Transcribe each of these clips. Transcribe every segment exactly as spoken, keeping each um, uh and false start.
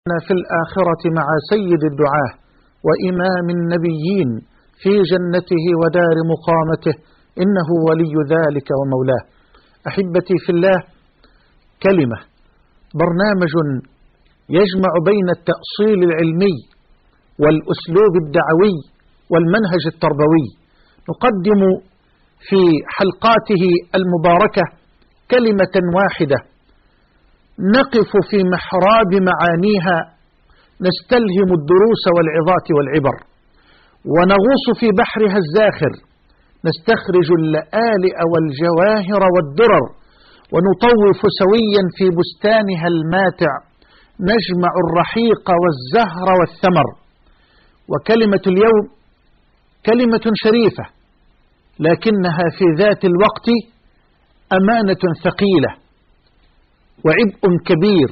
في الآخرة مع سيد الدعاة وإمام النبيين في جنته ودار مقامته، إنه ولي ذلك ومولاه. أحبتي في الله، كلمة برنامج يجمع بين التأصيل العلمي والأسلوب الدعوي والمنهج التربوي. نقدم في حلقاته المباركة كلمة واحدة نقف في محراب معانيها، نستلهم الدروس والعظات والعبر، ونغوص في بحرها الزاخر، نستخرج اللآلئ والجواهر والدرر، ونطوف سويا في بستانها الماتع، نجمع الرحيق والزهر والثمر. وكلمة اليوم كلمة شريفة، لكنها في ذات الوقت أمانة ثقيلة وعبء كبير.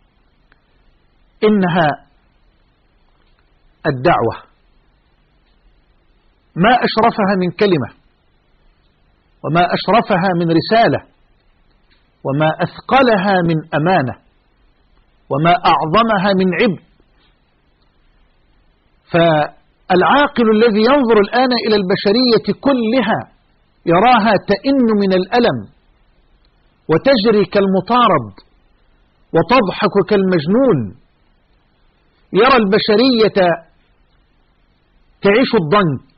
إنها الدعوة. ما أشرفها من كلمة، وما أشرفها من رسالة، وما أثقلها من أمانة، وما أعظمها من عبء. فالعاقل الذي ينظر الآن إلى البشرية كلها يراها تئن من الألم وتجري كالمطارد وتضحك كالمجنون، يرى البشرية تعيش الضنك،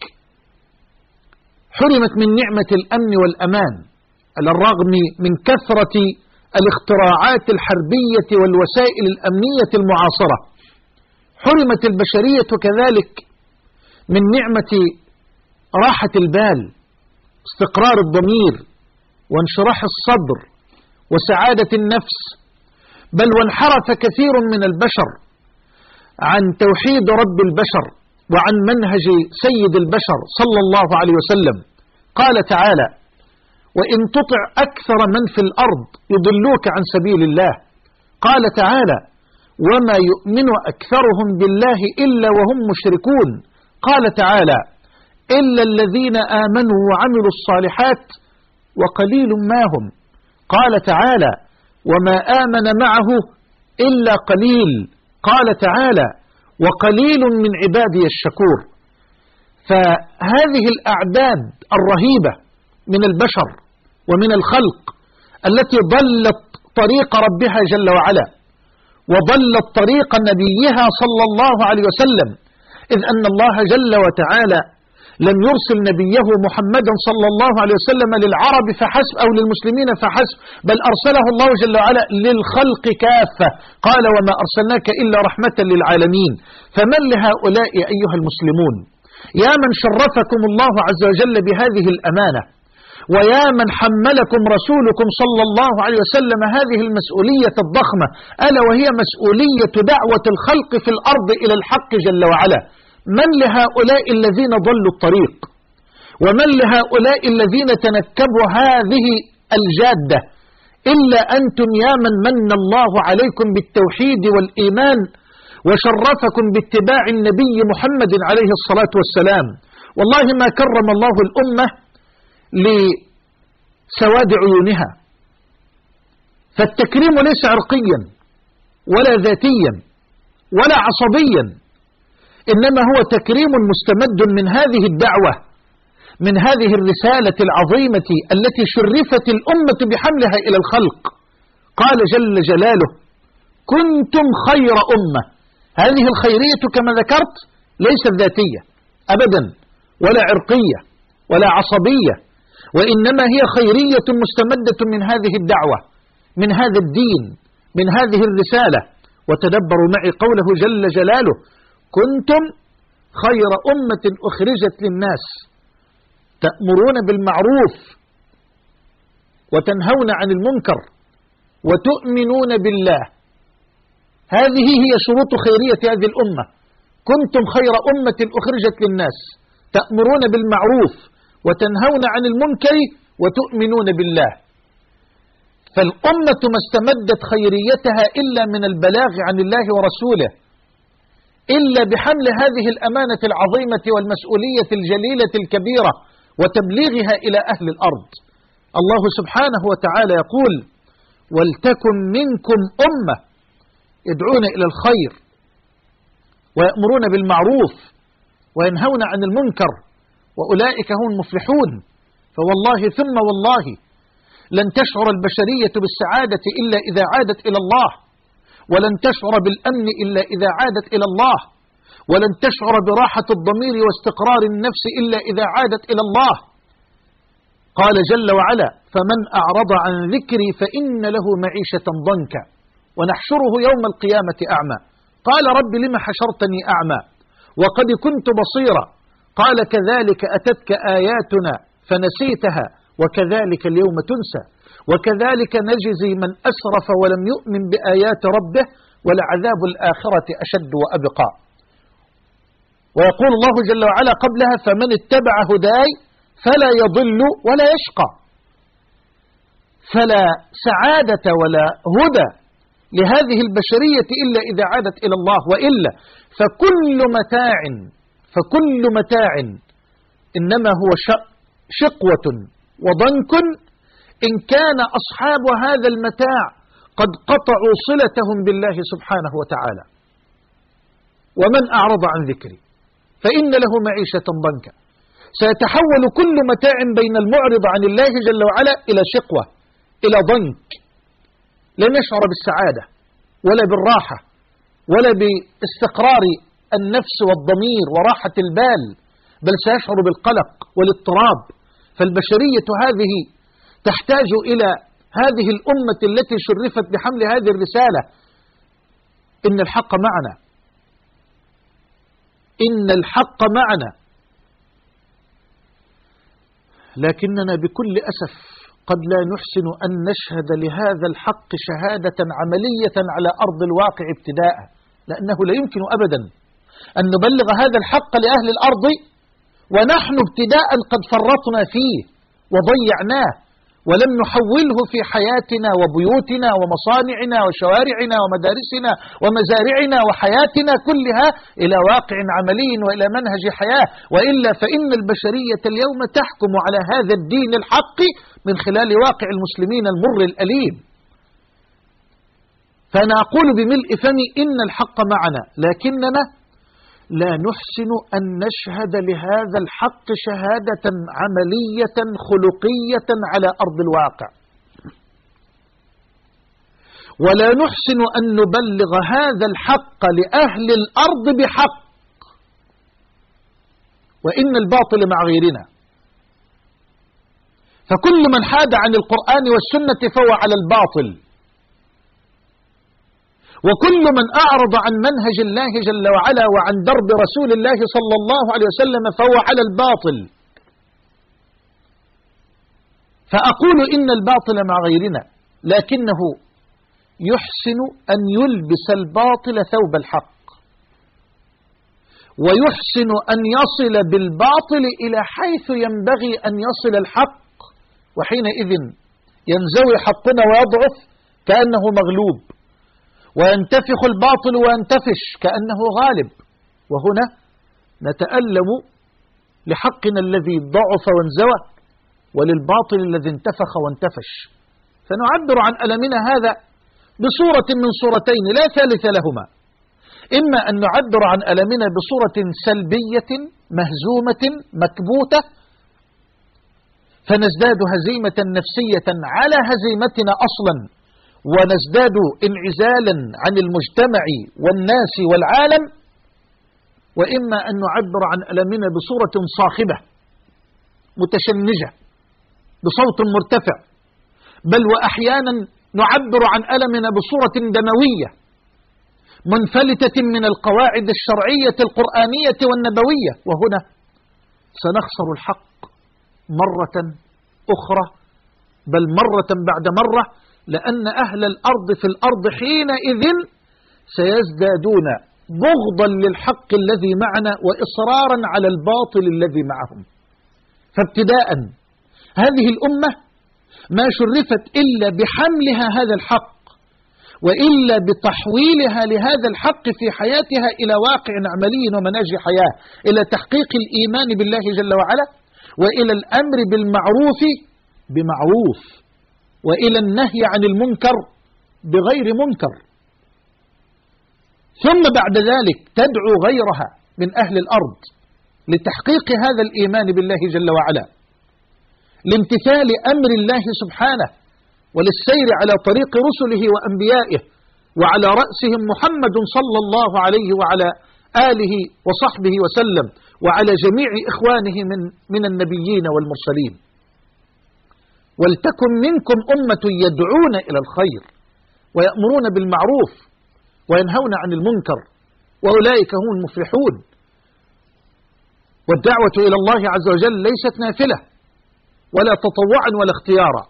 حرمت من نعمة الأمن والأمان على الرغم من كثرة الاختراعات الحربية والوسائل الأمنية المعاصرة. حرمت البشرية كذلك من نعمة راحة البال، استقرار الضمير، وانشراح الصدر، وسعادة النفس. بل وانحرف كثير من البشر عن توحيد رب البشر وعن منهج سيد البشر صلى الله عليه وسلم. قال تعالى: وإن تطع أكثر من في الأرض يضلوك عن سبيل الله. قال تعالى: وما يؤمن أكثرهم بالله إلا وهم مشركون. قال تعالى: إلا الذين آمنوا وعملوا الصالحات وقليل ما هم. قال تعالى: وما آمن معه إلا قليل. قال تعالى: وقليل من عبادي الشكور. فهذه الأعداد الرهيبة من البشر ومن الخلق التي ضلت طريق ربها جل وعلا، وضلت طريق نبيها صلى الله عليه وسلم، إذ أن الله جل وتعالى لم يرسل نبيه محمدا صلى الله عليه وسلم للعرب فحسب أو للمسلمين فحسب، بل أرسله الله جل وعلا للخلق كافة. قال: وما أرسلناك إلا رحمة للعالمين. فمن لهؤلاء أيها المسلمون؟ يا من شرفكم الله عز وجل بهذه الأمانة، ويا من حملكم رسولكم صلى الله عليه وسلم هذه المسؤولية الضخمة، ألا وهي مسؤولية دعوة الخلق في الأرض إلى الحق جل وعلا. من لهؤلاء الذين ضلوا الطريق؟ ومن لهؤلاء الذين تنكبوا هذه الجادة إلا أنتم يا من من الله عليكم بالتوحيد والإيمان وشرفكم باتباع النبي محمد عليه الصلاة والسلام. والله ما كرم الله الأمة لسواد عيونها، فالتكريم ليس عرقيا ولا ذاتيا ولا عصبيا، إنما هو تكريم مستمد من هذه الدعوة، من هذه الرسالة العظيمة التي شرفت الأمة بحملها إلى الخلق. قال جل جلاله: كنتم خير أمة. هذه الخيرية كما ذكرت ليست ذاتية أبدا، ولا عرقية ولا عصبية، وإنما هي خيرية مستمدة من هذه الدعوة، من هذا الدين، من هذه الرسالة. وتدبروا معي قوله جل جلاله: كنتم خير أمة أخرجت للناس تأمرون بالمعروف وتنهون عن المنكر وتؤمنون بالله. هذه هي شروط خيرية هذه الأمة. كنتم خير أمة أخرجت للناس تأمرون بالمعروف وتنهون عن المنكر وتؤمنون بالله. فالأمة ما استمدت خيريتها إلا من البلاغ عن الله ورسوله، إلا بحمل هذه الأمانة العظيمة والمسؤولية الجليلة الكبيرة وتبليغها إلى أهل الأرض. الله سبحانه وتعالى يقول: ولتكن منكم أمة يدعون إلى الخير ويأمرون بالمعروف وينهون عن المنكر، وأولئك هم المفلحون. فوالله ثم والله لن تشعر البشرية بالسعادة إلا إذا عادت إلى الله، ولن تشعر بالأمن إلا إذا عادت إلى الله، ولن تشعر براحة الضمير واستقرار النفس إلا إذا عادت إلى الله. قال جل وعلا: فمن أعرض عن ذكري فإن له معيشة ضنكا ونحشره يوم القيامة أعمى. قال: رب لم حشرتني أعمى وقد كنت بصيرا. قال: كذلك أتتك آياتنا فنسيتها وكذلك اليوم تنسى وكذلك نجزي من أسرف ولم يؤمن بآيات ربه ولعذاب الآخرة أشد وأبقى. ويقول الله جل وعلا قبلها: فمن اتبع هداي فلا يضل ولا يشقى. فلا سعادة ولا هدى لهذه البشرية إلا إذا عادت إلى الله، وإلا فكل متاع فكل متاع إنما هو شقوة وضنك إن كان أصحاب هذا المتاع قد قطعوا صلتهم بالله سبحانه وتعالى. ومن أعرض عن ذكري فإن له معيشة ضنكا. سيتحول كل متاع بين المعرض عن الله جل وعلا إلى شقوة، إلى ضنك، لن يشعر بالسعادة ولا بالراحة ولا باستقرار النفس والضمير وراحة البال، بل سيشعر بالقلق والاضطراب. فالبشرية هذه تحتاج إلى هذه الأمة التي شرفت بحمل هذه الرسالة. إن الحق معنا، إن الحق معنا، لكننا بكل أسف قد لا نحسن أن نشهد لهذا الحق شهادة عملية على أرض الواقع ابتداء، لأنه لا يمكن أبدا أن نبلغ هذا الحق لأهل الأرض ونحن ابتداء قد فرطنا فيه وضيعناه ولم نحوله في حياتنا وبيوتنا ومصانعنا وشوارعنا ومدارسنا ومزارعنا وحياتنا كلها إلى واقع عملي وإلى منهج حياة. وإلا فإن البشرية اليوم تحكم على هذا الدين الحق من خلال واقع المسلمين المر الأليم. فأنا أقول بملء فمي: إن الحق معنا، لكننا لا نحسن أن نشهد لهذا الحق شهادة عملية خلقية على أرض الواقع، ولا نحسن أن نبلغ هذا الحق لأهل الأرض بحق. وإن الباطل مع غيرنا، فكل من حاد عن القرآن والسنة فهو على الباطل، وكل من أعرض عن منهج الله جل وعلا وعن درب رسول الله صلى الله عليه وسلم فهو على الباطل. فأقول إن الباطل مع غيرنا، لكنه يحسن أن يلبس الباطل ثوب الحق، ويحسن أن يصل بالباطل إلى حيث ينبغي أن يصل الحق، وحينئذ ينزوي حقنا ويضعف كأنه مغلوب، وينتفخ الباطل وينتفش كأنه غالب. وهنا نتألم لحقنا الذي ضعف وانزوى وللباطل الذي انتفخ وانتفش. فنعبر عن ألمنا هذا بصورة من صورتين لا ثالث لهما: إما أن نعبر عن ألمنا بصورة سلبية مهزومة مكبوتة فنزداد هزيمة نفسية على هزيمتنا أصلا، ونزداد انعزالا عن المجتمع والناس والعالم. وإما أن نعبر عن ألمنا بصورة صاخبة متشنجة بصوت مرتفع، بل وأحيانا نعبر عن ألمنا بصورة دموية منفلتة من القواعد الشرعية القرآنية والنبوية. وهنا سنخسر الحق مرة أخرى، بل مرة بعد مرة، لأن أهل الأرض في الأرض حينئذ سيزدادون بغضا للحق الذي معنا وإصرارا على الباطل الذي معهم. فابتداء هذه الأمة ما شرفت إلا بحملها هذا الحق، وإلا بتحويلها لهذا الحق في حياتها إلى واقع عملي ومنهج حياة، إلى تحقيق الإيمان بالله جل وعلا، وإلى الأمر بالمعروف بمعروف، وإلى النهي عن المنكر بغير منكر. ثم بعد ذلك تدعو غيرها من أهل الأرض لتحقيق هذا الإيمان بالله جل وعلا، لامتثال أمر الله سبحانه، وللسير على طريق رسله وأنبيائه، وعلى رأسهم محمد صلى الله عليه وعلى آله وصحبه وسلم، وعلى جميع إخوانه من, من النبيين والمرسلين. ولتكن منكم أمة يدعون إلى الخير ويأمرون بالمعروف وينهون عن المنكر وأولئك هم المفلحون. والدعوة إلى الله عز وجل ليست نافلة ولا تطوعا ولا اختيارا.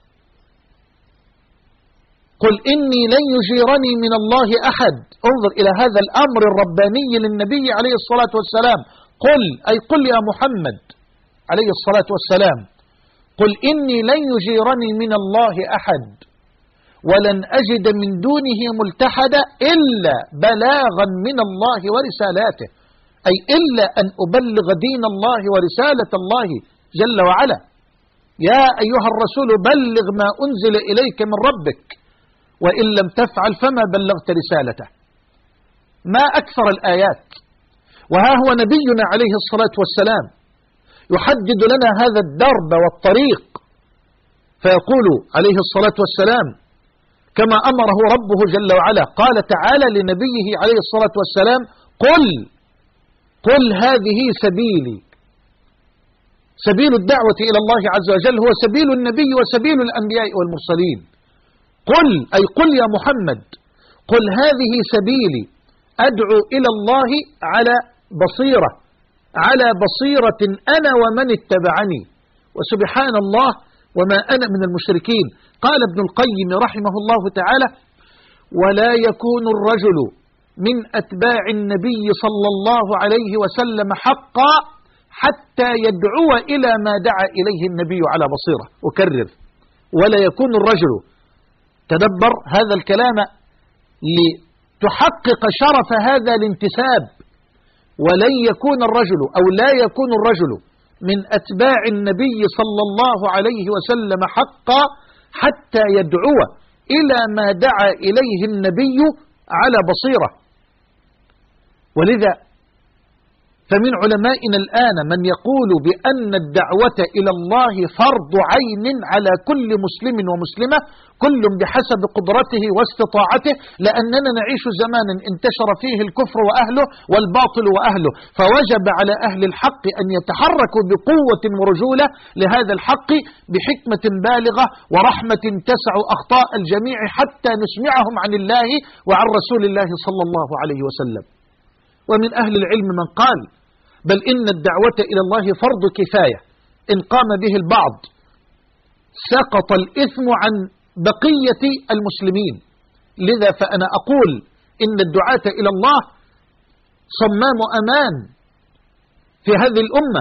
قل إني لن يجيرني من الله أحد. انظر إلى هذا الأمر الرباني للنبي عليه الصلاة والسلام. قل أي قل يا محمد عليه الصلاة والسلام، قل إني لن يجيرني من الله أحد ولن أجد من دونه ملتحدا إلا بلاغا من الله ورسالاته، أي إلا أن أبلغ دين الله ورسالة الله جل وعلا. يا أيها الرسول بلغ ما أنزل إليك من ربك وإن لم تفعل فما بلغت رسالته. ما أكثر الآيات. وها هو نبينا عليه الصلاة والسلام يحدد لنا هذا الدرب والطريق، فيقول عليه الصلاة والسلام كما أمره ربه جل وعلا، قال تعالى لنبيه عليه الصلاة والسلام قل قل هذه سبيلي. سبيل الدعوة إلى الله عز وجل هو سبيل النبي وسبيل الأنبياء والمرسلين. قل أي قل يا محمد قل هذه سبيلي أدعو إلى الله على بصيرة، على بصيرة أنا ومن اتبعني، وسبحان الله وما أنا من المشركين. قال ابن القيم رحمه الله تعالى ولا يكون الرجل من أتباع النبي صلى الله عليه وسلم حقا حتى يدعو إلى ما دعا إليه النبي على بصيرة. أكرر، ولا يكون الرجل، تدبر هذا الكلام لتحقق شرف هذا الانتساب، ولن يكون الرجل أو لا يكون الرجل من أتباع النبي صلى الله عليه وسلم حقا حتى يدعو إلى ما دعا إليه النبي على بصيرة. ولذا فمن علمائنا الآن من يقول بأن الدعوة إلى الله فرض عين على كل مسلم ومسلمة، كل بحسب قدرته واستطاعته، لأننا نعيش زمانا انتشر فيه الكفر وأهله والباطل وأهله، فوجب على أهل الحق أن يتحركوا بقوة ورجولة لهذا الحق بحكمة بالغة ورحمة تسع أخطاء الجميع حتى نسمعهم عن الله وعن رسول الله صلى الله عليه وسلم. ومن أهل العلم من قال بل إن الدعوة إلى الله فرض كفاية، إن قام به البعض سقط الإثم عن بقية المسلمين. لذا فأنا أقول إن الدعاة إلى الله صمام أمان في هذه الأمة،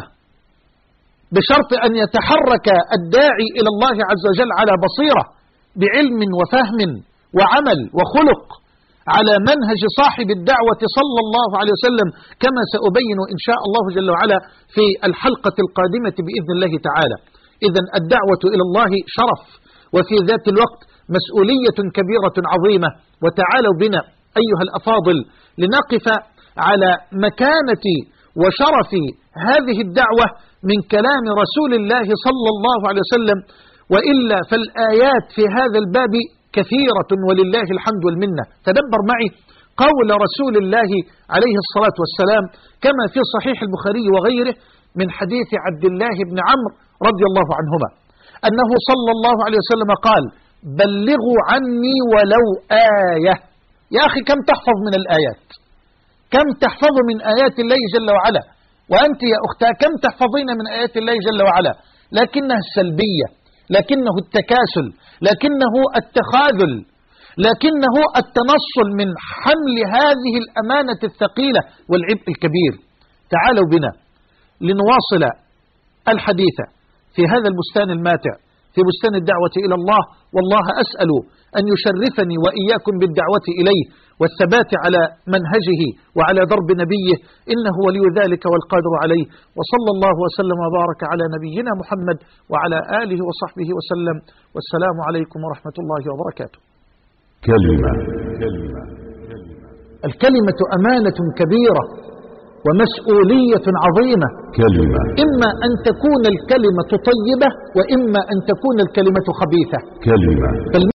بشرط أن يتحرك الداعي إلى الله عز وجل على بصيرة بعلم وفهم وعمل وخلق على منهج صاحب الدعوة صلى الله عليه وسلم، كما سأبين إن شاء الله جل وعلا في الحلقة القادمة بإذن الله تعالى. إذن الدعوة إلى الله شرف، وفي ذات الوقت مسؤولية كبيرة عظيمة. وتعالوا بنا أيها الأفاضل لنقف على مكانة وشرف هذه الدعوة من كلام رسول الله صلى الله عليه وسلم، وإلا فالآيات في هذا الباب كثيرة ولله الحمد والمنة. تدبر معي قول رسول الله عليه الصلاة والسلام كما في صحيح البخاري وغيره من حديث عبد الله بن عمرو رضي الله عنهما أنه صلى الله عليه وسلم قال بلغوا عني ولو آية. يا أخي كم تحفظ من الآيات؟ كم تحفظ من آيات الله جل وعلا؟ وأنت يا أختها كم تحفظين من آيات الله جل وعلا؟ لكنها السلبية، لكنه التكاسل، لكنه التخاذل، لكنه التنصل من حمل هذه الأمانة الثقيلة والعبء الكبير. تعالوا بنا لنواصل الحديث في هذا البستان الماتع، في بستان الدعوة إلى الله. والله أسأل أن يشرفني وإياكم بالدعوة إليه والثبات على منهجه وعلى درب نبيه، إنه ولي ذلك والقادر عليه. وصلى الله وسلم وبارك على نبينا محمد وعلى آله وصحبه وسلم، والسلام عليكم ورحمة الله وبركاته. كلمة كلمة كلمة الكلمة أمانة كبيرة ومسؤولية عظيمة. كلمة. إما أن تكون الكلمة طيبة وإما أن تكون الكلمة خبيثة. كلمة.